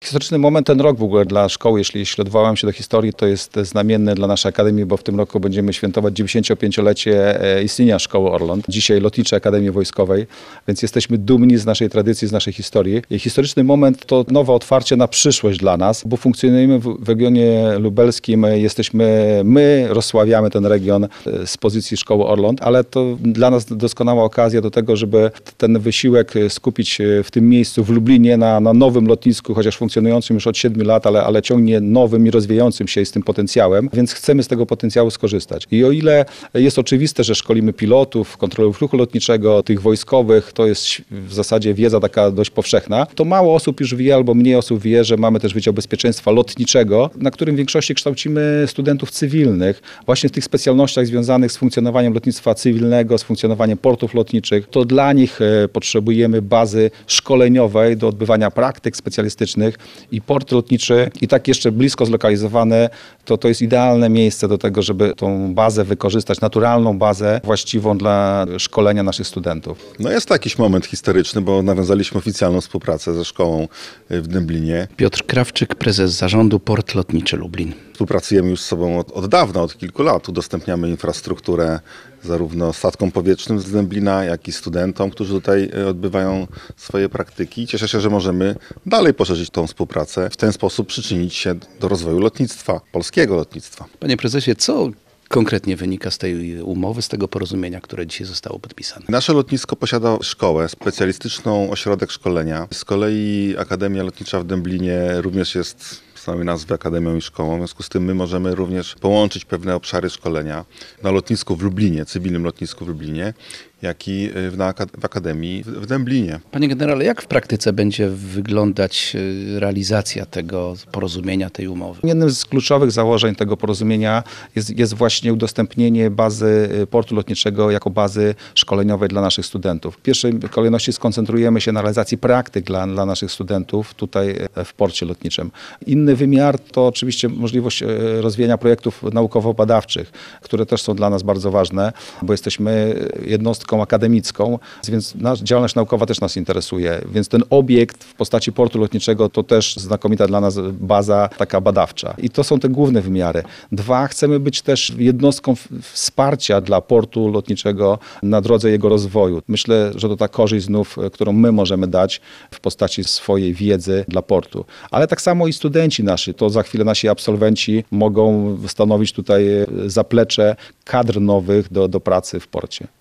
historyczny moment, ten rok w ogóle dla szkoły, jeśli odwołam się do historii, to jest znamienny dla naszej Akademii, bo w tym roku będziemy świętować 95-lecie istnienia Szkoły Orląt. Dzisiaj Lotniczej Akademii Wojskowej, więc jesteśmy dumni z naszej tradycji, z naszej historii. I historyczny moment to nowe otwarcie na przyszłość dla nas, bo funkcjonujemy w regionie lubelskim, my rozsławiamy ten region z pozycji Szkoły Orląt, ale to dla nas doskonała okazja do tego, żeby ten wysiłek skupić w tym miejscu, w Lublinie, na nowym lotnisku, chociaż funkcjonującym już od 7 lat, ale ciągnie nowym i rozwijającym się z tym potencjałem, więc chcemy z tego potencjału skorzystać. I o ile jest oczywiste, że szkolimy pilotów, kontrolerów ruchu lotniczego, tych wojskowych, to jest w zasadzie wiedza taka dość powszechna, to mało osób już wie, albo mniej osób wie, że mamy też Wydział Bezpieczeństwa Lotniczego, na którym w większości kształcimy studentów cywilnych, właśnie w tych specjalnościach związanych z funkcjonowaniem lotnictwa cywilnego, z funkcjonowaniem portów lotniczych. To dla nich potrzebujemy bazy szkoleniowej do odbywania praktyk specjalistycznych i port lotniczy i tak jeszcze blisko zlokalizowane, to jest idealne miejsce do tego, żeby tą bazę wykorzystać, naturalną bazę właściwą dla szkolenia naszych studentów. No jest to jakiś moment historyczny, bo nawiązaliśmy oficjalną współpracę ze szkołą w Dęblinie. Piotr Krawczyk, prezes zarządu Port Lotniczy Lublin. Współpracujemy już z sobą od dawna, od kilku lat. Udostępniamy infrastrukturę zarówno statkom powietrznym z Dęblina, jak i studentom, którzy tutaj odbywają swoje praktyki. Cieszę się, że możemy dalej poszerzyć tą współpracę, w ten sposób przyczynić się do rozwoju lotnictwa, polskiego lotnictwa. Panie prezesie, co konkretnie wynika z tej umowy, z tego porozumienia, które dzisiaj zostało podpisane? Nasze lotnisko posiada szkołę, specjalistyczną ośrodek szkolenia. Z kolei Akademia Lotnicza w Dęblinie również jest z samej nazwy Akademią i Szkołą. W związku z tym my możemy również połączyć pewne obszary szkolenia na lotnisku w Lublinie, cywilnym lotnisku w Lublinie, jak i w Akademii w Dęblinie. Panie generale, jak w praktyce będzie wyglądać realizacja tego porozumienia, tej umowy? Jednym z kluczowych założeń tego porozumienia jest właśnie udostępnienie bazy portu lotniczego jako bazy szkoleniowej dla naszych studentów. W pierwszej kolejności skoncentrujemy się na realizacji praktyk dla naszych studentów tutaj w porcie lotniczym. Inny wymiar to oczywiście możliwość rozwijania projektów naukowo-badawczych, które też są dla nas bardzo ważne, bo jesteśmy jednostką akademicką, więc działalność naukowa też nas interesuje. Więc ten obiekt w postaci portu lotniczego to też znakomita dla nas baza taka badawcza. I to są te główne wymiary. Dwa, chcemy być też jednostką wsparcia dla portu lotniczego na drodze jego rozwoju. Myślę, że to ta korzyść znów, którą my możemy dać w postaci swojej wiedzy dla portu. Ale tak samo i studenci nasi, to za chwilę nasi absolwenci mogą stanowić tutaj zaplecze kadr nowych do pracy w porcie.